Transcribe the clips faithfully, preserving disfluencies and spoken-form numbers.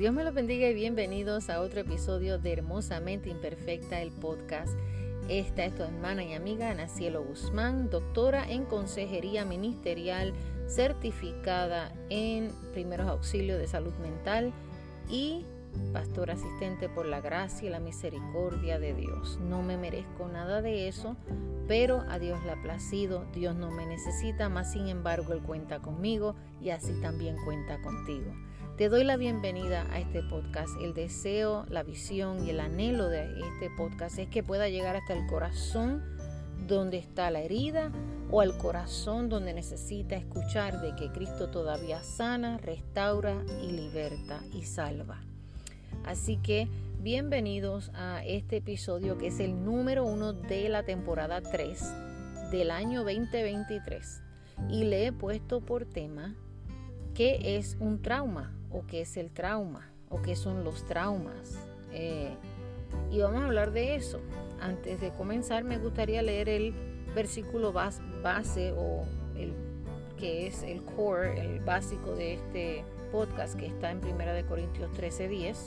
Dios me los bendiga y bienvenidos a otro episodio de Hermosamente Imperfecta, el podcast. Esta es tu hermana y amiga Ana Cielo Guzmán, doctora en consejería ministerial, certificada en primeros auxilios de salud mental y pastor asistente por la gracia y la misericordia de Dios. No me merezco nada de eso, pero a Dios le ha placido. Dios no me necesita, mas sin embargo Él cuenta conmigo y así también cuenta contigo. Te doy la bienvenida a este podcast. El deseo, la visión y el anhelo de este podcast es que pueda llegar hasta el corazón donde está la herida o al corazón donde necesita escuchar de que Cristo todavía sana, restaura y liberta y salva. Así que bienvenidos a este episodio que es el número uno de la temporada tres del año veinte veintitrés. Y le he puesto por tema ¿qué es un trauma? ¿O qué es el trauma? ¿O qué son los traumas? Eh, y vamos a hablar de eso. Antes de comenzar me gustaría leer el versículo bas- base o el que es el core, el básico de este podcast que está en primera de Corintios trece diez.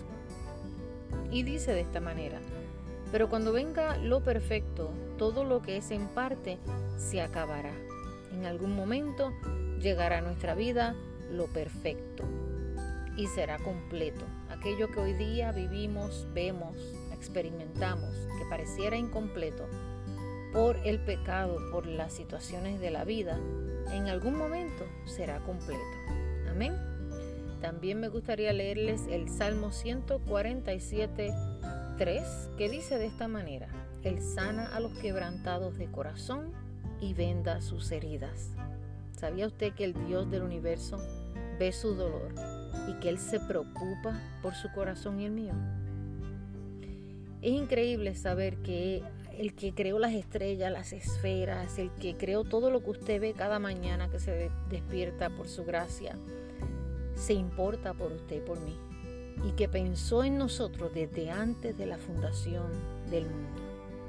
Y dice de esta manera: pero cuando venga lo perfecto, todo lo que es en parte se acabará. En algún momento llegará a nuestra vida lo perfecto y será completo. Aquello que hoy día vivimos, vemos, experimentamos, que pareciera incompleto por el pecado, por las situaciones de la vida, en algún momento será completo. Amén. También me gustaría leerles el Salmo ciento cuarenta y siete, tres, que dice de esta manera: Él sana a los quebrantados de corazón y venda sus heridas. ¿Sabía usted que el Dios del universo ve su dolor y que Él se preocupa por su corazón y el mío? Es increíble saber que el que creó las estrellas, las esferas, el que creó todo lo que usted ve cada mañana que se despierta por su gracia, se importa por usted y por mí, y que pensó en nosotros desde antes de la fundación del mundo.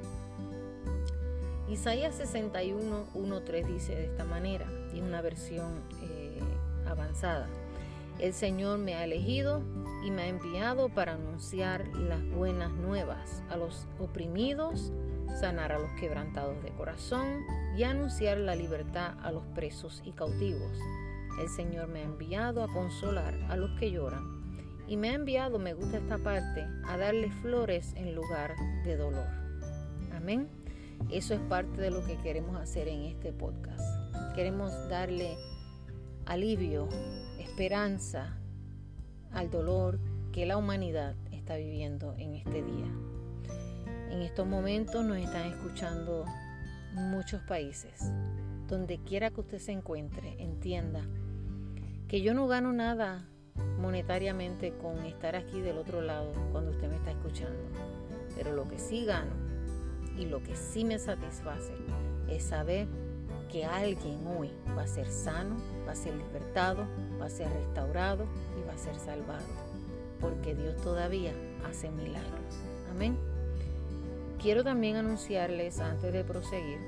Isaías sesenta y uno, uno, tres dice de esta manera, y una versión eh, avanzada: el Señor me ha elegido y me ha enviado para anunciar las buenas nuevas a los oprimidos, sanar a los quebrantados de corazón y anunciar la libertad a los presos y cautivos. El Señor me ha enviado a consolar a los que lloran y me ha enviado, me gusta esta parte, a darle flores en lugar de dolor. Amén. Eso es parte de lo que queremos hacer en este podcast. Queremos darle alivio, esperanza al dolor que la humanidad está viviendo en este día. En estos momentos nos están escuchando muchos países. Donde quiera que usted se encuentre, entienda que yo no gano nada monetariamente con estar aquí del otro lado cuando usted me está escuchando. Pero lo que sí gano y lo que sí me satisface es saber que alguien hoy va a ser sano, va a ser libertado, va a ser restaurado y va a ser salvado, porque Dios todavía hace milagros. Amén. Quiero también anunciarles, antes de proseguir,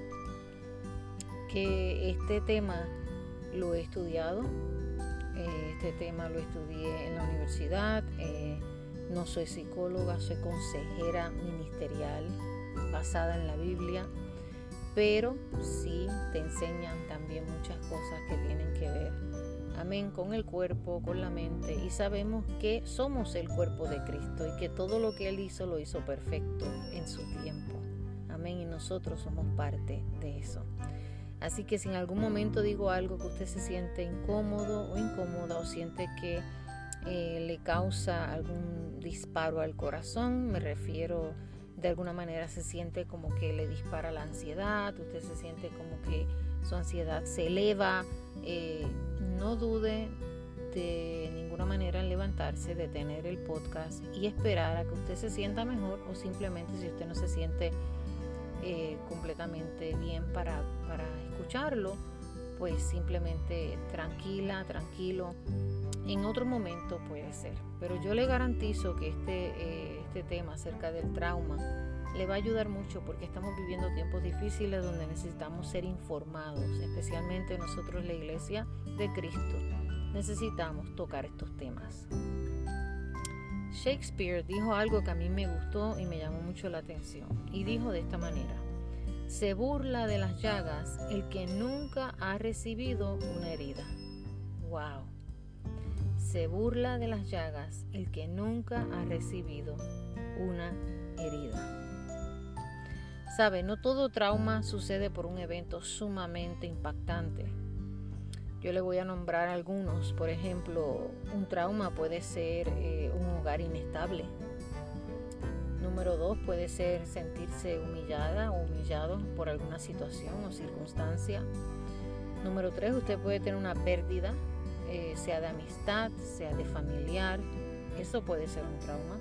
que este tema lo he estudiado, eh, este tema lo estudié en la universidad, eh, no soy psicóloga, soy consejera ministerial basada en la Biblia, pero sí te enseñan también muchas cosas que tienen que ver, amén, con el cuerpo, con la mente, y sabemos que somos el cuerpo de Cristo y que todo lo que Él hizo lo hizo perfecto en su tiempo, amén, y nosotros somos parte de eso. Así que si en algún momento digo algo que usted se siente incómodo o incómoda o siente que eh, le causa algún disparo al corazón, me refiero de alguna manera, se siente como que le dispara la ansiedad, usted se siente como que su ansiedad se eleva, eh, no dude de ninguna manera en levantarse, detener el podcast y esperar a que usted se sienta mejor, o simplemente si usted no se siente eh, completamente bien para, para escucharlo, pues simplemente tranquila, tranquilo. En otro momento puede ser, pero yo le garantizo que este, eh, este tema acerca del trauma le va a ayudar mucho, porque estamos viviendo tiempos difíciles donde necesitamos ser informados, especialmente nosotros, la Iglesia de Cristo, necesitamos tocar estos temas. Shakespeare dijo algo que a mí me gustó y me llamó mucho la atención. Y dijo de esta manera: se burla de las llagas el que nunca ha recibido una herida. ¡Wow! Se burla de las llagas el que nunca ha recibido una herida. Sabe, no todo trauma sucede por un evento sumamente impactante. Yo le voy a nombrar algunos. Por ejemplo, un trauma puede ser eh, un hogar inestable. Número dos, puede ser sentirse humillada o humillado por alguna situación o circunstancia. Número tres, usted puede tener una pérdida, eh, sea de amistad, sea de familiar. Eso puede ser un trauma.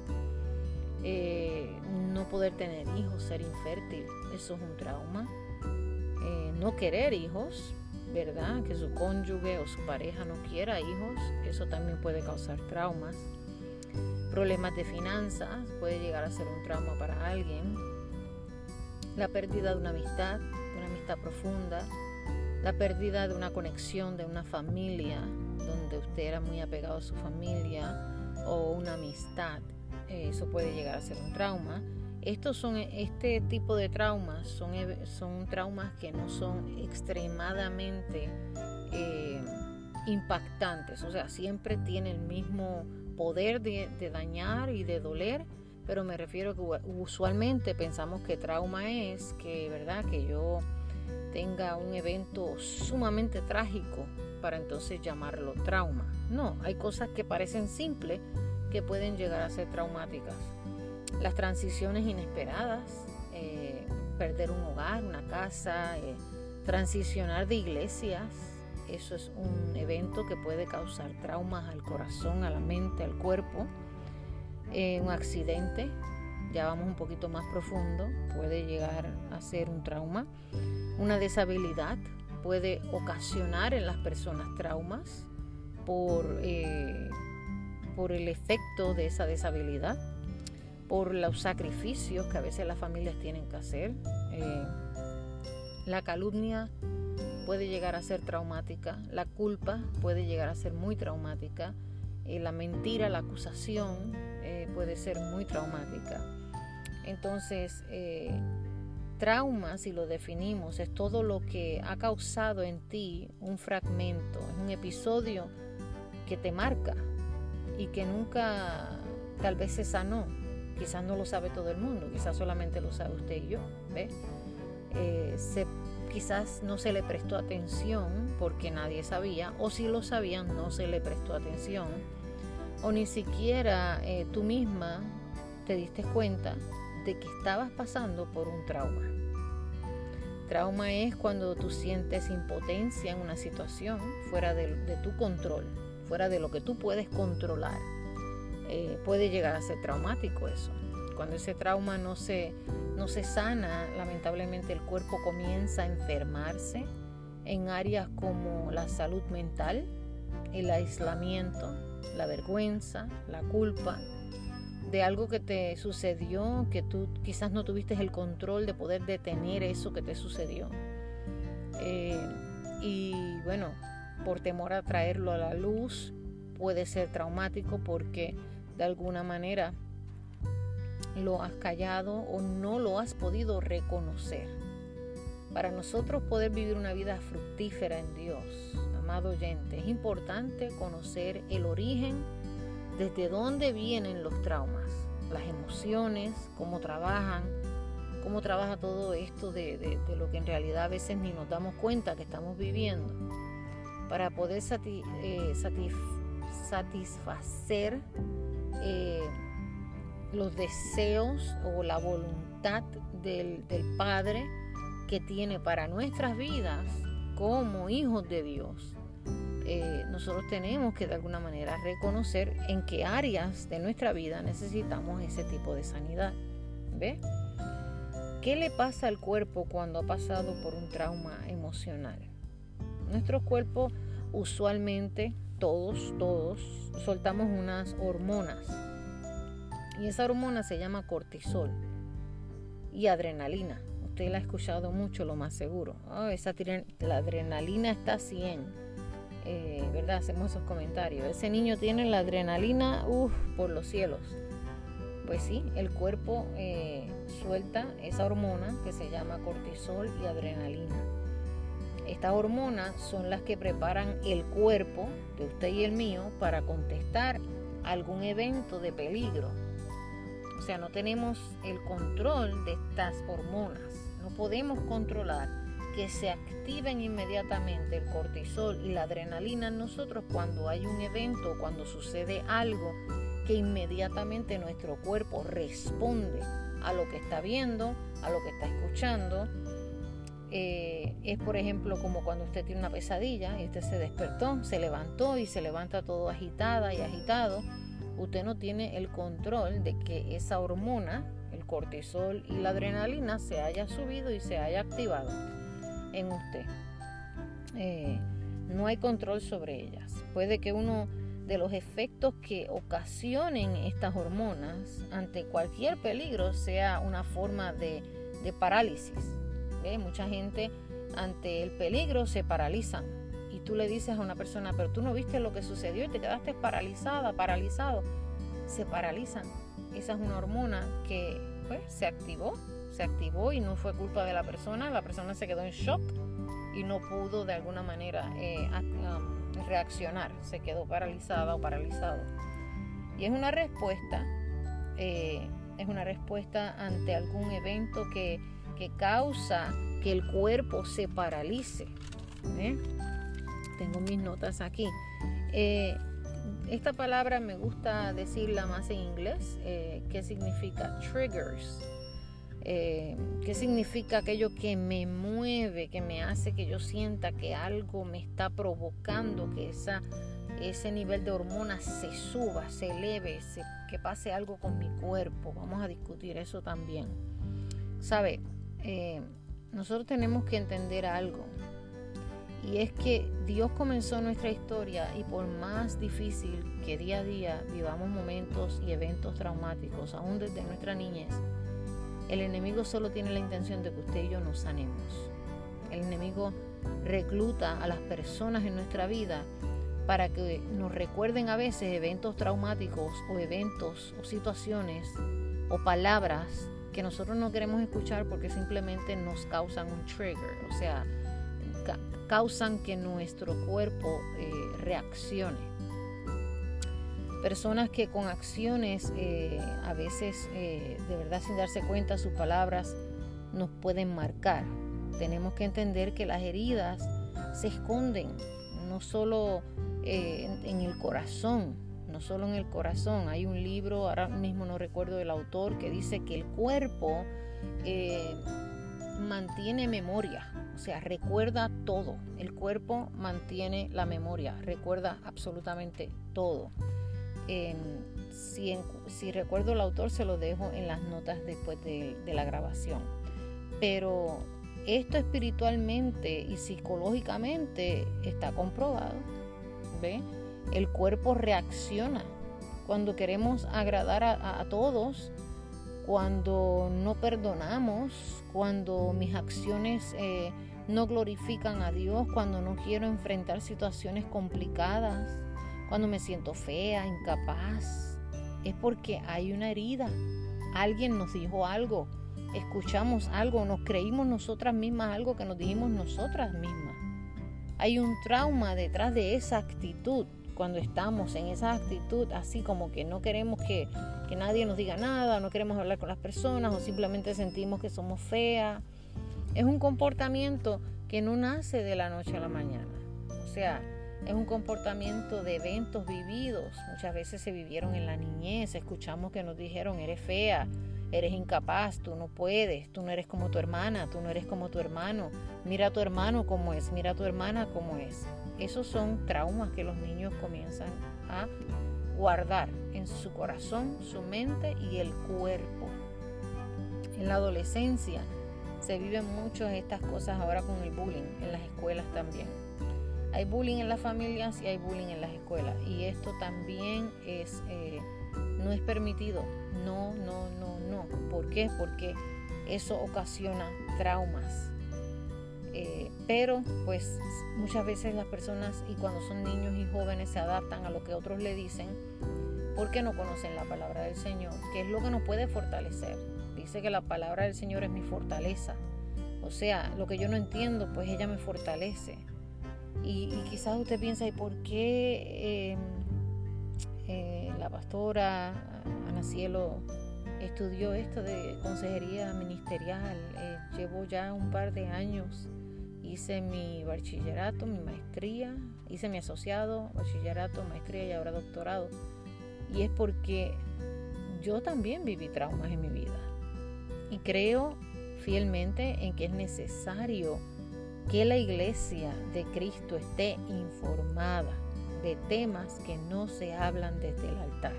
Eh, no poder tener hijos, ser infértil, eso es un trauma. Eh, no querer hijos, ¿verdad? Que su cónyuge o su pareja no quiera hijos, eso también puede causar traumas. Problemas de finanzas puede llegar a ser un trauma para alguien. La pérdida de una amistad, una amistad profunda. La pérdida de una conexión de una familia, donde usted era muy apegado a su familia, o una amistad. Eso puede llegar a ser un trauma. Estos son, este tipo de traumas son, son traumas que no son extremadamente eh, impactantes. O sea, siempre tienen el mismo poder de, de dañar y de doler, pero me refiero que usualmente pensamos que trauma es que, ¿verdad?, que yo tenga un evento sumamente trágico para entonces llamarlo trauma. No, hay cosas que parecen simples que pueden llegar a ser traumáticas. Las transiciones inesperadas, eh, perder un hogar, una casa, eh, transicionar de iglesias, eso es un evento que puede causar traumas al corazón, a la mente, al cuerpo. Eh, un accidente, ya vamos un poquito más profundo, puede llegar a ser un trauma. Una deshabilidad puede ocasionar en las personas traumas por, eh, por el efecto de esa deshabilidad, por los sacrificios que a veces las familias tienen que hacer. Eh, la calumnia puede llegar a ser traumática, la culpa puede llegar a ser muy traumática, eh, la mentira, la acusación eh, puede ser muy traumática. Entonces, eh, trauma, si lo definimos, es todo lo que ha causado en ti un fragmento, es un episodio que te marca y que nunca tal vez se sanó. Quizás no lo sabe todo el mundo, quizás solamente lo sabe usted y yo, ¿ve? Eh, se, quizás no se le prestó atención porque nadie sabía, o si lo sabían no se le prestó atención, o ni siquiera eh, tú misma te diste cuenta de que estabas pasando por un trauma. Trauma es cuando tú sientes impotencia en una situación fuera de, de tu control, fuera de lo que tú puedes controlar. Eh, puede llegar a ser traumático eso. Cuando ese trauma no se, no se sana, lamentablemente el cuerpo comienza a enfermarse en áreas como la salud mental, el aislamiento, la vergüenza, la culpa de algo que te sucedió, que tú quizás no tuviste el control de poder detener eso que te sucedió. Eh, y bueno, por temor a traerlo a la luz, puede ser traumático porque de alguna manera lo has callado o no lo has podido reconocer. Para nosotros poder vivir una vida fructífera en Dios, amado oyente, es importante conocer el origen, desde dónde vienen los traumas, las emociones, cómo trabajan, cómo trabaja todo esto de, de, de lo que en realidad a veces ni nos damos cuenta que estamos viviendo, para poder sati, eh, satisf, satisfacer eh, los deseos o la voluntad del, del Padre que tiene para nuestras vidas como hijos de Dios. Eh, nosotros tenemos que de alguna manera reconocer en qué áreas de nuestra vida necesitamos ese tipo de sanidad. ¿Ve? ¿Qué le pasa al cuerpo cuando ha pasado por un trauma emocional? Nuestro cuerpo usualmente, todos, todos, soltamos unas hormonas. Y esa hormona se llama cortisol y adrenalina. Usted la ha escuchado mucho, lo más seguro. Oh, esa la adrenalina está a cien. Eh, ¿Verdad? Hacemos esos comentarios. Ese niño tiene la adrenalina uf, por los cielos. pues sí, el cuerpo eh, suelta esa hormona que se llama cortisol y adrenalina. Estas hormonas son las que preparan el cuerpo de usted y el mío para contestar algún evento de peligro. O sea, no tenemos el control de estas hormonas. No podemos controlar que se activen inmediatamente el cortisol y la adrenalina en nosotros cuando hay un evento, cuando sucede algo que inmediatamente nuestro cuerpo responde a lo que está viendo, a lo que está escuchando. Eh, es por ejemplo como cuando usted tiene una pesadilla y usted se despertó, se levantó y se levanta todo agitada y agitado. Usted no tiene el control de que esa hormona, el cortisol y la adrenalina, se haya subido y se haya activado en usted. Eh, no hay control sobre ellas. Puede que uno de los efectos que ocasionen estas hormonas ante cualquier peligro sea una forma de, de parálisis. ¿Ve? Mucha gente ante el peligro se paralizan y tú le dices a una persona, pero tú no viste lo que sucedió y te quedaste paralizada, paralizado. Se paralizan. Esa es una hormona que pues, se activó, se activó y no fue culpa de la persona. La persona se quedó en shock y no pudo de alguna manera eh, um, reaccionar. Se quedó paralizada o paralizado. Y es una respuesta, eh, es una respuesta ante algún evento que que causa que el cuerpo se paralice. ¿Eh? Tengo mis notas aquí. Eh, esta palabra me gusta decirla más en inglés, eh, que significa triggers. Eh, ¿Qué significa aquello que me mueve, que me hace que yo sienta que algo me está provocando, que esa, ese nivel de hormonas se suba, se eleve, se, que pase algo con mi cuerpo? Vamos a discutir eso también. ¿Sabe? Eh, nosotros tenemos que entender algo, y es que Dios comenzó nuestra historia, y por más difícil que día a día vivamos momentos y eventos traumáticos, aún desde nuestra niñez, el enemigo solo tiene la intención de que usted y yo nos sanemos. El enemigo recluta a las personas en nuestra vida para que nos recuerden a veces eventos traumáticos o eventos o situaciones o palabras que nosotros no queremos escuchar porque simplemente nos causan un trigger, o sea, ca- causan que nuestro cuerpo eh, reaccione. Personas que con acciones, eh, a veces eh, de verdad sin darse cuenta, sus palabras nos pueden marcar. Tenemos que entender que las heridas se esconden, no solo eh, en, en el corazón, no solo en el corazón. Hay un libro, ahora mismo no recuerdo el autor, que dice que el cuerpo eh, mantiene memoria, o sea, recuerda todo. El cuerpo mantiene la memoria, recuerda absolutamente todo. Eh, si, en, si recuerdo el autor, se lo dejo en las notas después de, de la grabación. Pero esto espiritualmente y psicológicamente está comprobado, ¿ve? El cuerpo reacciona cuando queremos agradar a, a, a todos, cuando no perdonamos, cuando mis acciones eh, no glorifican a Dios, cuando no quiero enfrentar situaciones complicadas, cuando me siento fea, incapaz. Es porque hay una herida. Alguien nos dijo algo, escuchamos algo, nos creímos nosotras mismas algo que nos dijimos nosotras mismas. Hay un trauma detrás de esa actitud. Cuando estamos en esa actitud así como que no queremos que, que nadie nos diga nada, no queremos hablar con las personas o simplemente sentimos que somos feas, es un comportamiento que no nace de la noche a la mañana. O sea, es un comportamiento de eventos vividos. Muchas veces se vivieron en la niñez. Escuchamos que nos dijeron: eres fea, eres incapaz, tú no puedes, tú no eres como tu hermana, tú no eres como tu hermano, mira a tu hermano cómo es, mira a tu hermana cómo es. Esos son traumas que los niños comienzan a guardar en su corazón, su mente y el cuerpo. En la adolescencia se viven mucho estas cosas ahora con el bullying, en las escuelas también. Hay bullying en las familias y hay bullying en las escuelas, y esto también es eh, no es permitido. No, no, no, no. ¿Por qué? Porque eso ocasiona traumas. Eh, pero pues muchas veces las personas, y cuando son niños y jóvenes, se adaptan a lo que otros le dicen porque no conocen la palabra del Señor, que es lo que nos puede fortalecer. Dice que la palabra del Señor es mi fortaleza. O sea, lo que yo no entiendo, pues ella me fortalece. Y, y quizás usted piensa, ¿y por qué eh, eh, la pastora Ana Cielo estudió esto de consejería ministerial? Eh, llevo ya un par de años, hice mi bachillerato, mi maestría, hice mi asociado, bachillerato, maestría y ahora doctorado. Y es porque yo también viví traumas en mi vida. Y creo fielmente en que es necesario que la iglesia de Cristo esté informada de temas que no se hablan desde el altar.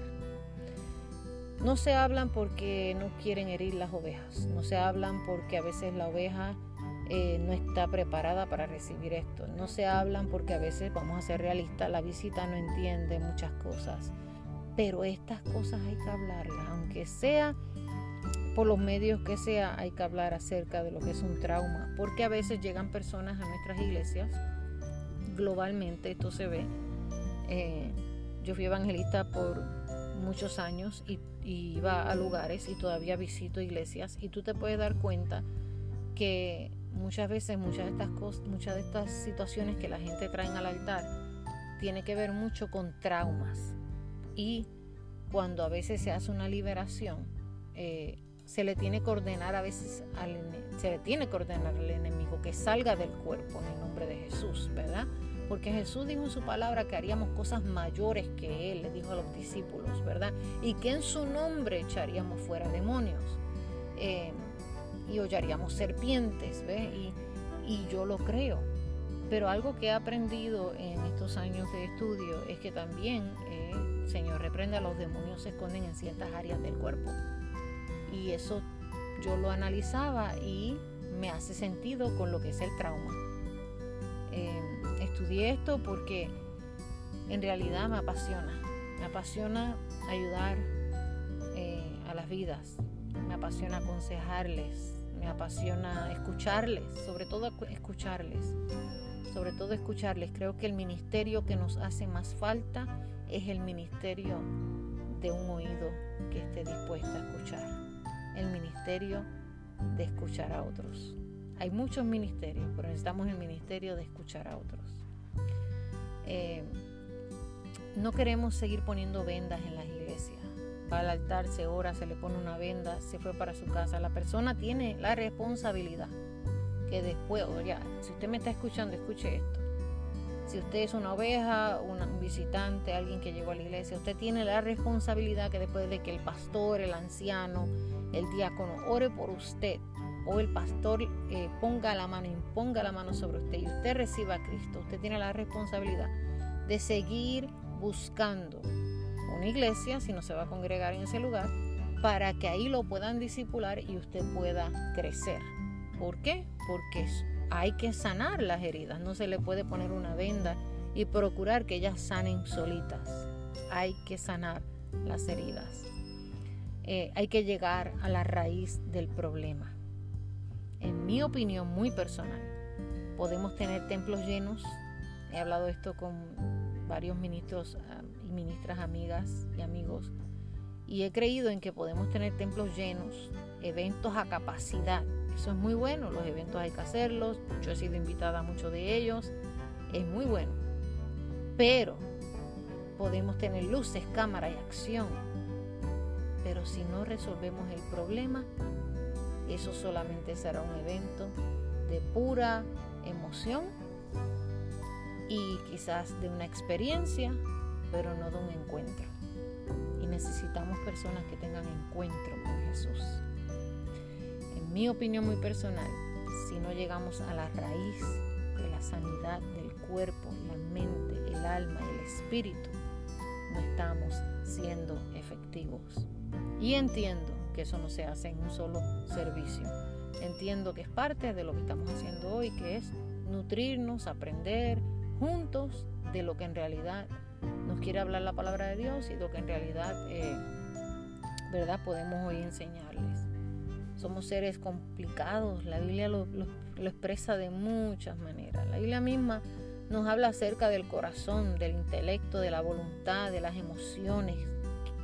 No se hablan porque no quieren herir las ovejas, no se hablan porque a veces la oveja eh, no está preparada para recibir esto, no se hablan porque a veces, vamos a ser realistas, la visita no entiende muchas cosas, pero estas cosas hay que hablarlas, aunque sea por los medios que sea, hay que hablar acerca de lo que es un trauma, porque a veces llegan personas a nuestras iglesias, globalmente esto se ve. Eh, yo fui evangelista por muchos años y, y iba a lugares y todavía visito iglesias, y tú te puedes dar cuenta que muchas veces muchas de estas cosas, muchas de estas situaciones que la gente trae al altar tiene que ver mucho con traumas, y cuando a veces se hace una liberación, eh, se le tiene que ordenar a veces al, se le tiene que ordenar al enemigo que salga del cuerpo en el nombre de Jesús, ¿verdad? Porque Jesús dijo en su palabra que haríamos cosas mayores que Él, le dijo a los discípulos, ¿verdad? Y que en su nombre echaríamos fuera demonios eh, y hollaríamos serpientes, ¿ves? Y, y yo lo creo. Pero algo que he aprendido en estos años de estudio es que también eh, el Señor reprende a los demonios, se esconden en ciertas áreas del cuerpo. Y eso yo lo analizaba y me hace sentido con lo que es el trauma. Eh, estudié esto porque en realidad me apasiona. Me apasiona ayudar eh, a las vidas. Me apasiona aconsejarles. Me apasiona escucharles, sobre todo escucharles. Sobre todo escucharles. Creo que el ministerio que nos hace más falta es el ministerio de un oído que esté dispuesto a escuchar. El ministerio de escuchar a otros. Hay muchos ministerios, pero necesitamos el ministerio de escuchar a otros. Eh, no queremos seguir poniendo vendas en las iglesias. Va al altar, se ora, se le pone una venda, se fue para su casa. La persona tiene la responsabilidad que después, oye, si usted me está escuchando, escuche esto. Si usted es una oveja, una, un visitante, alguien que llegó a la iglesia, usted tiene la responsabilidad que después de que el pastor, el anciano, el diácono ore por usted, o el pastor eh, ponga la mano, imponga la mano sobre usted y usted reciba a Cristo, usted tiene la responsabilidad de seguir buscando una iglesia, si no se va a congregar en ese lugar, para que ahí lo puedan discipular y usted pueda crecer. ¿Por qué? Porque hay que sanar las heridas, no se le puede poner una venda y procurar que ellas sanen solitas. Hay que sanar las heridas. Eh, hay que llegar a la raíz del problema. En mi opinión muy personal, podemos tener templos llenos. He hablado esto con varios ministros uh, y ministras amigas y amigos, y he creído en que podemos tener templos llenos, eventos a capacidad. Eso es muy bueno, los eventos hay que hacerlos. Yo he sido invitada a muchos de ellos, es muy bueno. Pero podemos tener luces, cámara y acción. Pero si no resolvemos el problema, eso solamente será un evento de pura emoción y quizás de una experiencia, pero no de un encuentro. Y necesitamos personas que tengan encuentro con Jesús. En mi opinión muy personal, si no llegamos a la raíz de la sanidad del cuerpo, la mente, el alma y el espíritu, no estamos siendo efectivos. Y entiendo que eso no se hace en un solo servicio. Entiendo que es parte de lo que estamos haciendo hoy, que es nutrirnos, aprender juntos de lo que en realidad nos quiere hablar la palabra de Dios y lo que en realidad eh, verdad podemos hoy enseñarles. Somos seres complicados, la Biblia lo, lo, lo expresa de muchas maneras. La Biblia misma nos habla acerca del corazón, del intelecto, de la voluntad, de las emociones,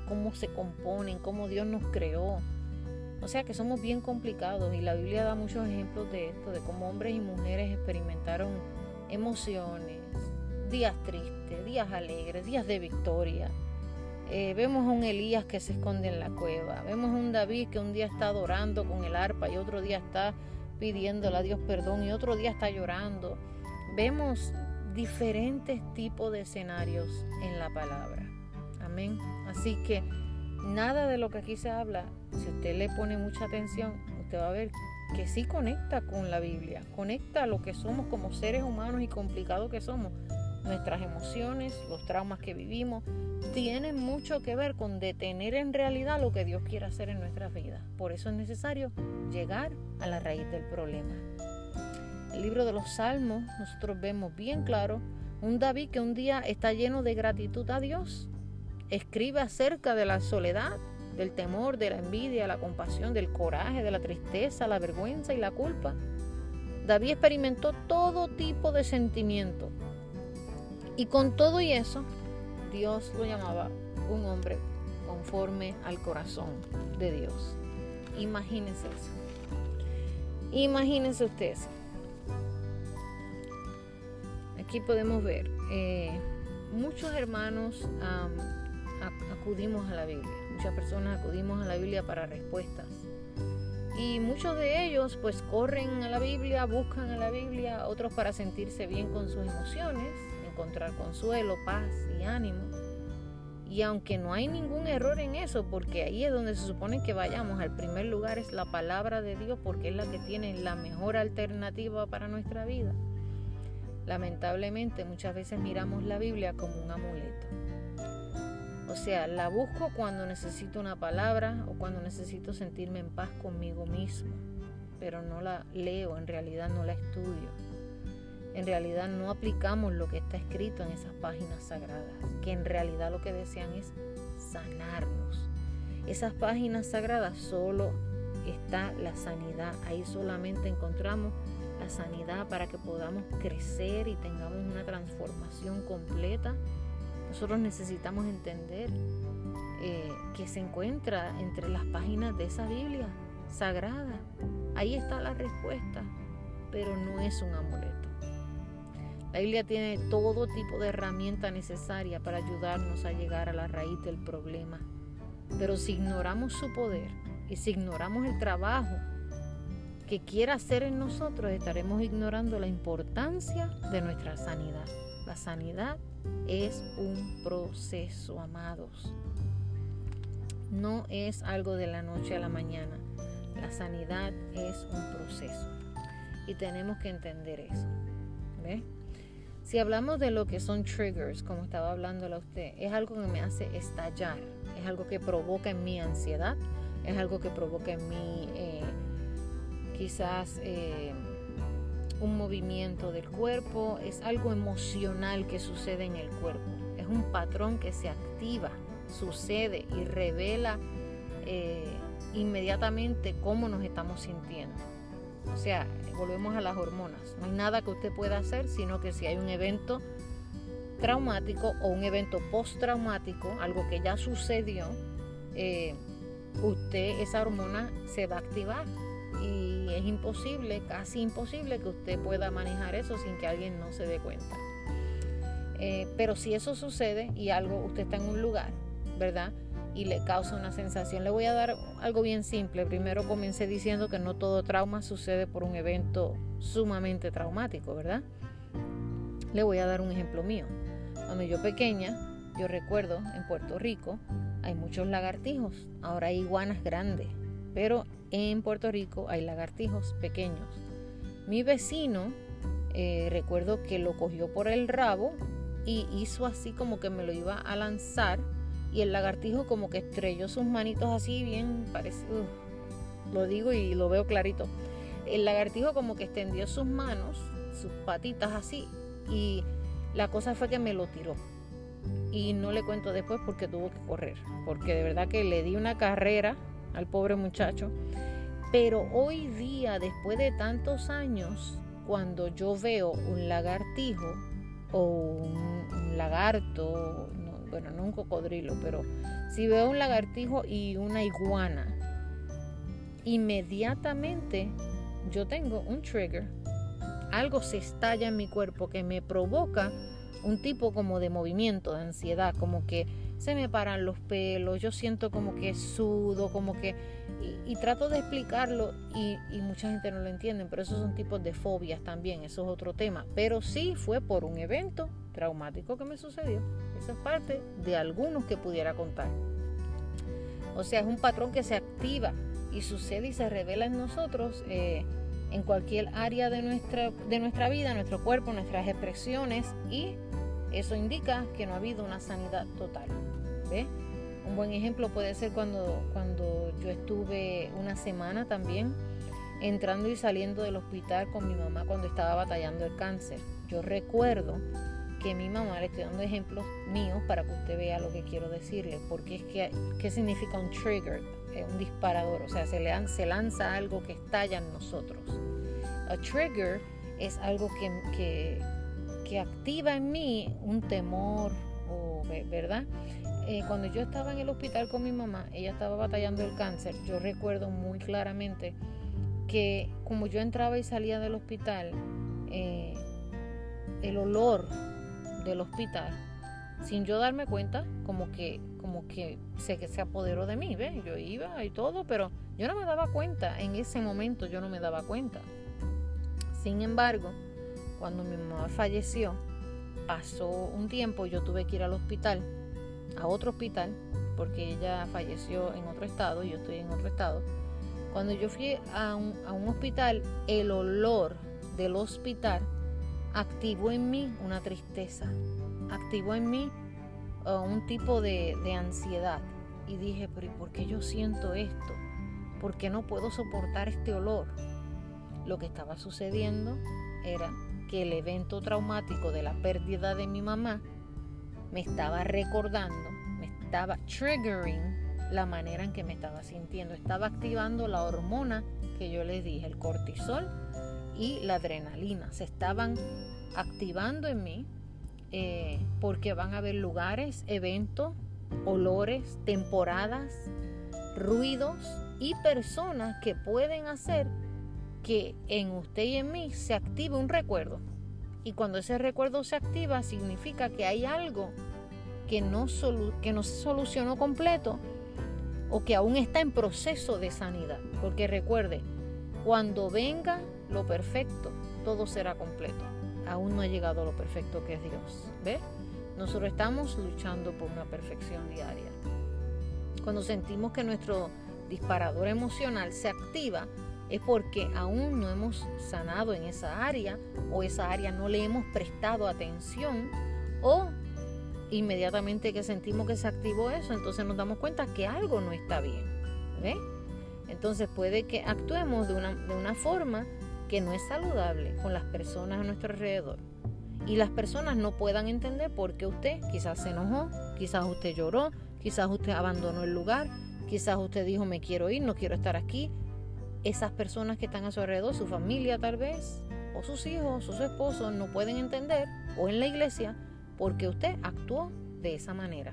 cómo se componen, cómo Dios nos creó. O sea que somos bien complicados y la Biblia da muchos ejemplos de esto, de cómo hombres y mujeres experimentaron emociones, días tristes, días alegres, días de victoria. Eh, vemos a un Elías que se esconde en la cueva, vemos a un David que un día está adorando con el arpa y otro día está pidiéndole a Dios perdón y otro día está llorando. Vemos diferentes tipos de escenarios en la palabra. Amén. Así que nada de lo que aquí se habla, si usted le pone mucha atención, usted va a ver que sí conecta con la Biblia, conecta a lo que somos como seres humanos y complicados que somos. Nuestras emociones, los traumas que vivimos, tienen mucho que ver con detener en realidad lo que Dios quiere hacer en nuestras vidas. Por eso es necesario llegar a la raíz del problema. El libro de los Salmos, nosotros vemos bien claro un David que un día está lleno de gratitud a Dios. Escribe acerca de la soledad, del temor, de la envidia, la compasión, del coraje, de la tristeza, la vergüenza y la culpa. David experimentó todo tipo de sentimientos. Y con todo y eso, Dios lo llamaba un hombre conforme al corazón de Dios. Imagínense eso. Imagínense ustedes. Aquí podemos ver, eh, muchos hermanos um, acudimos a la Biblia. Muchas personas acudimos a la Biblia para respuestas. Y muchos de ellos pues corren a la Biblia, buscan a la Biblia, otros para sentirse bien con sus emociones, encontrar consuelo, paz y ánimo. Y aunque no hay ningún error en eso, porque ahí es donde se supone que vayamos, al primer lugar es la palabra de Dios, porque es la que tiene la mejor alternativa para nuestra vida. Lamentablemente muchas veces miramos la Biblia como un amuleto. O sea, la busco cuando necesito una palabra o cuando necesito sentirme en paz conmigo mismo, pero no la leo, en realidad no la estudio. En realidad no aplicamos lo que está escrito en esas páginas sagradas, que en realidad lo que desean es sanarnos. Esas páginas sagradas solo está la sanidad, ahí solamente encontramos la sanidad para que podamos crecer y tengamos una transformación completa. Nosotros necesitamos entender eh, que se encuentra entre las páginas de esa Biblia sagrada. Ahí está la respuesta, pero no es un amuleto. La Biblia tiene todo tipo de herramienta necesaria para ayudarnos a llegar a la raíz del problema. Pero si ignoramos su poder y si ignoramos el trabajo que quiera hacer en nosotros, estaremos ignorando la importancia de nuestra sanidad. La sanidad es un proceso, amados. No es algo de la noche a la mañana. La sanidad es un proceso y tenemos que entender eso. ¿Ve? Si hablamos de lo que son triggers, como estaba hablándole a usted, es algo que me hace estallar, es algo que provoca en mí ansiedad, es algo que provoca en mí eh, quizás eh, un movimiento del cuerpo, es algo emocional que sucede en el cuerpo, es un patrón que se activa, sucede y revela eh, inmediatamente cómo nos estamos sintiendo. O sea, volvemos a las hormonas. No hay nada que usted pueda hacer, sino que si hay un evento traumático o un evento postraumático, algo que ya sucedió, eh, usted, esa hormona se va a activar. Y es imposible, casi imposible que usted pueda manejar eso sin que alguien no se dé cuenta. Eh, pero si eso sucede y algo, usted está en un lugar, ¿verdad?, y le causa una sensación. Le voy a dar algo bien simple. Primero comencé diciendo que no todo trauma sucede por un evento sumamente traumático, ¿verdad? Le voy a dar un ejemplo mío. Cuando yo pequeña, yo recuerdo en Puerto Rico hay muchos lagartijos. Ahora hay iguanas grandes, pero en Puerto Rico hay lagartijos pequeños. Mi vecino, eh, recuerdo que lo cogió por el rabo y hizo así como que me lo iba a lanzar. Y el lagartijo como que estrelló sus manitos así bien parecido, lo digo y lo veo clarito. El lagartijo como que extendió sus manos, sus patitas así, y la cosa fue que me lo tiró. Y no le cuento después porque tuvo que correr, porque de verdad que le di una carrera al pobre muchacho. Pero hoy día, después de tantos años, cuando yo veo un lagartijo o un, un lagarto, no, bueno, no un cocodrilo, pero si veo un lagartijo y una iguana, inmediatamente yo tengo un trigger. Algo se estalla en mi cuerpo que me provoca un tipo como de movimiento, de ansiedad, como que se me paran los pelos, yo siento como que sudo, como que... Y, y trato de explicarlo y, y mucha gente no lo entiende, pero esos son tipos de fobias también, eso es otro tema. Pero sí fue por un evento traumático que me sucedió. Esa es parte de algunos que pudiera contar. O sea, es un patrón que se activa y sucede y se revela en nosotros eh, en cualquier área de nuestra, de nuestra vida, nuestro cuerpo, nuestras expresiones, y eso indica que no ha habido una sanidad total. ¿Ves? Un buen ejemplo puede ser cuando, cuando yo estuve una semana también entrando y saliendo del hospital con mi mamá cuando estaba batallando el cáncer. Yo recuerdo que mi mamá, le estoy dando ejemplos míos para que usted vea lo que quiero decirle, porque es que, ¿qué significa un trigger? Eh, un disparador, o sea, se, le, se lanza algo que estalla en nosotros. A trigger es algo que, que, que activa en mí un temor, o, ¿verdad? Eh, cuando yo estaba en el hospital con mi mamá, ella estaba batallando el cáncer, yo recuerdo muy claramente que como yo entraba y salía del hospital, eh, el olor del hospital, sin yo darme cuenta, como que, como que se, que se apoderó de mí, ¿ves? Yo iba y todo, pero yo no me daba cuenta, en ese momento yo no me daba cuenta. Sin embargo, cuando mi mamá falleció, pasó un tiempo, yo tuve que ir al hospital, a otro hospital, porque ella falleció en otro estado y yo estoy en otro estado. Cuando yo fui a un, a un hospital, el olor del hospital activó en mí una tristeza, activó en mí uh, un tipo de, de ansiedad. Y dije, pero ¿y por qué yo siento esto? ¿Por qué no puedo soportar este olor? Lo que estaba sucediendo era que el evento traumático de la pérdida de mi mamá me estaba recordando, me estaba triggering la manera en que me estaba sintiendo. Estaba activando la hormona que yo les dije, el cortisol y la adrenalina. Se estaban activando en mí eh, porque van a haber lugares, eventos, olores, temporadas, ruidos y personas que pueden hacer que en usted y en mí se active un recuerdo. Y cuando ese recuerdo se activa, significa que hay algo que no, solu- que no se solucionó completo o que aún está en proceso de sanidad. Porque recuerde, cuando venga lo perfecto, todo será completo. Aún no ha llegado lo perfecto que es Dios. ¿Ves? Nosotros estamos luchando por una perfección diaria. Cuando sentimos que nuestro disparador emocional se activa, es porque aún no hemos sanado en esa área, o esa área no le hemos prestado atención, o inmediatamente que sentimos que se activó eso, entonces nos damos cuenta que algo no está bien. ¿Ve? Entonces puede que actuemos de una, de una forma que no es saludable con las personas a nuestro alrededor. Y las personas no puedan entender por qué usted quizás se enojó, quizás usted lloró, quizás usted abandonó el lugar, quizás usted dijo me quiero ir, no quiero estar aquí. Esas personas que están a su alrededor, su familia tal vez, o sus hijos, sus esposos, no pueden entender, o en la iglesia, porque usted actuó de esa manera.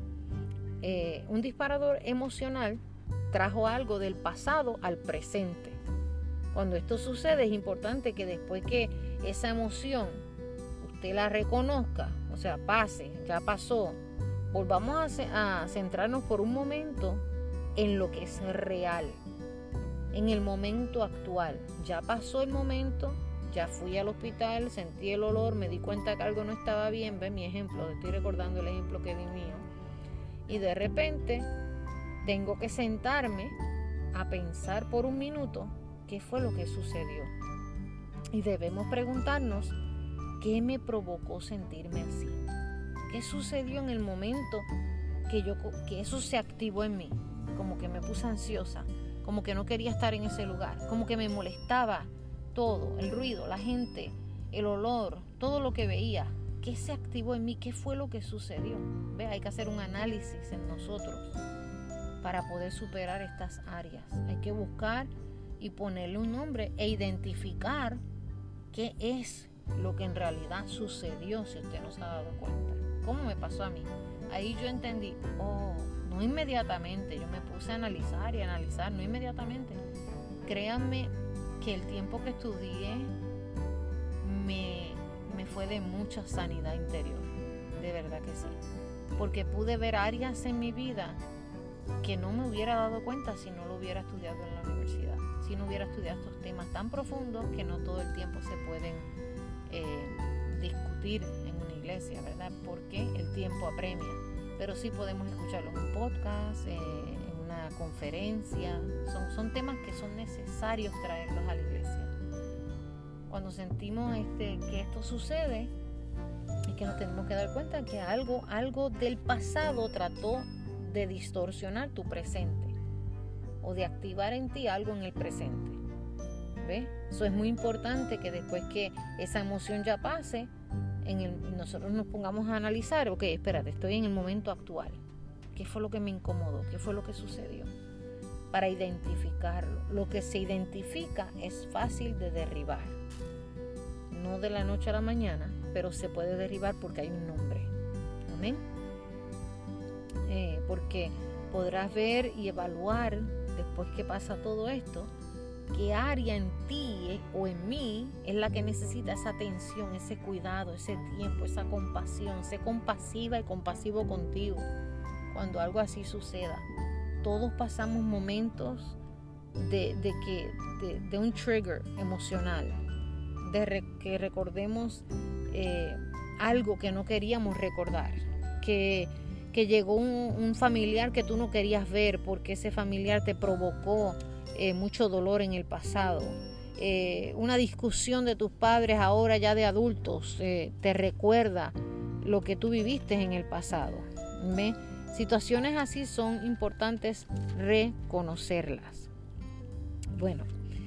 Eh, un disparador emocional trajo algo del pasado al presente. Cuando esto sucede, es importante que después que esa emoción usted la reconozca, o sea, pase, ya pasó, volvamos a, a centrarnos por un momento en lo que es real, en el momento actual. Ya pasó el momento, ya fui al hospital, sentí el olor, me di cuenta que algo no estaba bien. Ve mi ejemplo, estoy recordando el ejemplo que vi mío. Y de repente tengo que sentarme a pensar por un minuto qué fue lo que sucedió. Y debemos preguntarnos, ¿qué me provocó sentirme así? ¿Qué sucedió en el momento que, yo, que eso se activó en mí? Como que me puse ansiosa, como que no quería estar en ese lugar, como que me molestaba todo, el ruido, la gente, el olor, todo lo que veía. ¿Qué se activó en mí? ¿Qué fue lo que sucedió? ¿Ve? Hay que hacer un análisis en nosotros para poder superar estas áreas. Hay que buscar y ponerle un nombre e identificar qué es lo que en realidad sucedió, si usted no se ha dado cuenta. ¿Cómo me pasó a mí? Ahí yo entendí, oh, no inmediatamente, yo me puse a analizar y analizar, no inmediatamente. Créanme que el tiempo que estudié me, me fue de mucha sanidad interior, de verdad que sí. Porque pude ver áreas en mi vida que no me hubiera dado cuenta si no lo hubiera estudiado en la universidad, si no hubiera estudiado estos temas tan profundos que no todo el tiempo se pueden eh, discutir en una iglesia, ¿verdad? Porque el tiempo apremia, pero sí podemos escucharlo en un podcast, eh, en una conferencia. Son, son temas que son necesarios traerlos a la iglesia. Cuando sentimos este, que esto sucede, es que nos tenemos que dar cuenta que algo, algo del pasado trató de distorsionar tu presente o de activar en ti algo en el presente. ¿Ves? Eso es muy importante, que después que esa emoción ya pase, en el, nosotros nos pongamos a analizar, ok, espérate, estoy en el momento actual. ¿Qué fue lo que me incomodó? ¿Qué fue lo que sucedió? Para identificarlo. Lo que se identifica es fácil de derribar. No de la noche a la mañana, pero se puede derribar porque hay un nombre. Amén. Eh, porque podrás ver y evaluar después que pasa todo esto, qué área en ti eh, o en mí es la que necesita esa atención, ese cuidado, ese tiempo, esa compasión. Sé compasiva y compasivo contigo cuando algo así suceda. Todos pasamos momentos de, de, que, de, de un trigger emocional, de re, que recordemos eh, algo que no queríamos recordar, que que llegó un, un familiar que tú no querías ver porque ese familiar te provocó eh, mucho dolor en el pasado. Eh, una discusión de tus padres ahora ya de adultos eh, te recuerda lo que tú viviste en el pasado. ¿Ve? Situaciones así son importantes reconocerlas. Bueno,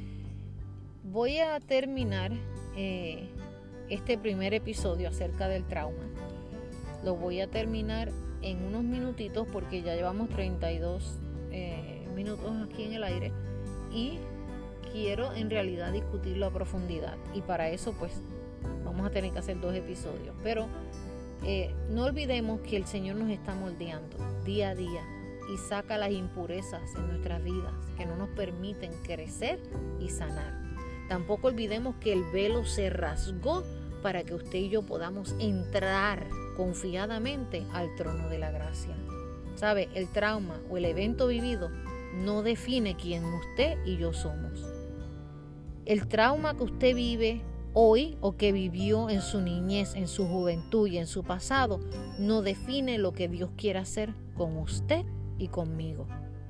voy a terminar eh, este primer episodio acerca del trauma. Lo voy a terminar en unos minutitos porque ya llevamos treinta y dos eh, minutos aquí en el aire y quiero en realidad discutirlo a profundidad, y para eso pues vamos a tener que hacer dos episodios, pero eh, no olvidemos que el Señor nos está moldeando día a día y saca las impurezas en nuestras vidas que no nos permiten crecer y sanar. Tampoco olvidemos que el velo se rasgó para que usted y yo podamos entrar confiadamente al trono de la gracia. ¿Sabe? El trauma o el evento vivido no define quién usted y yo somos. El trauma que usted vive hoy o que vivió en su niñez, en su juventud y en su pasado no define lo que Dios quiere hacer con usted y conmigo.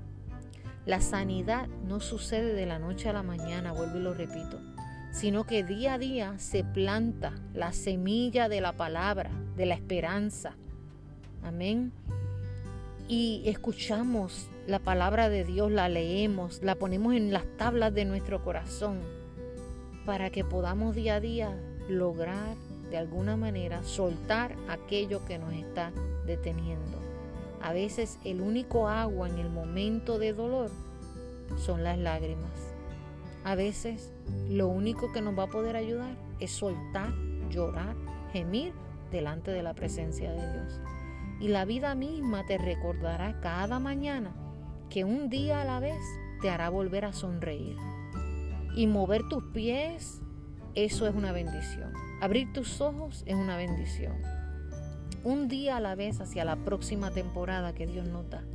La sanidad no sucede de la noche a la mañana, vuelvo y lo repito, sino que día a día se planta la semilla de la palabra, de la esperanza. Amén. Y escuchamos la palabra de Dios, la leemos, la ponemos en las tablas de nuestro corazón para que podamos día a día lograr de alguna manera soltar aquello que nos está deteniendo. A veces el único agua en el momento de dolor son las lágrimas. A veces lo único que nos va a poder ayudar es soltar, llorar, gemir delante de la presencia de Dios. Y la vida misma te recordará cada mañana que un día a la vez te hará volver a sonreír. Y mover tus pies, eso es una bendición. Abrir tus ojos es una bendición. Un día a la vez hacia la próxima temporada que Dios nos da.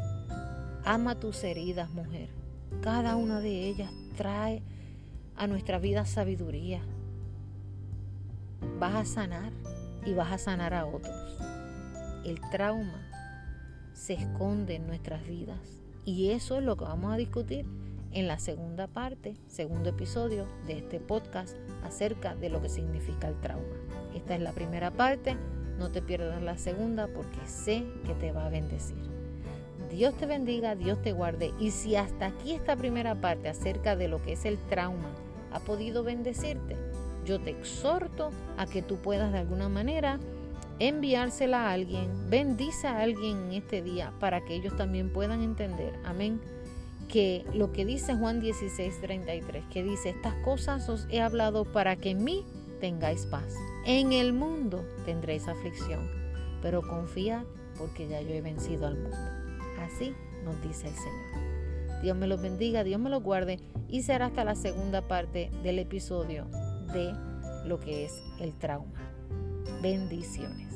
Ama tus heridas, mujer. Cada una de ellas trae a nuestra vida sabiduría. Vas a sanar y vas a sanar a otros. El trauma se esconde en nuestras vidas y eso es lo que vamos a discutir en la segunda parte, segundo episodio de este podcast acerca de lo que significa el trauma. Esta es la primera parte, no te pierdas la segunda porque sé que te va a bendecir. Dios te bendiga, Dios te guarde, y si hasta aquí esta primera parte acerca de lo que es el trauma ha podido bendecirte, yo te exhorto a que tú puedas de alguna manera enviársela a alguien, bendice a alguien en este día para que ellos también puedan entender, amén, que lo que dice Juan dieciséis treinta y tres, que dice: estas cosas os he hablado para que en mí tengáis paz, en el mundo tendréis aflicción, pero confiad porque ya yo he vencido al mundo. Así nos dice el Señor. Dios me los bendiga, Dios me los guarde y será hasta la segunda parte del episodio de lo que es el trauma. Bendiciones.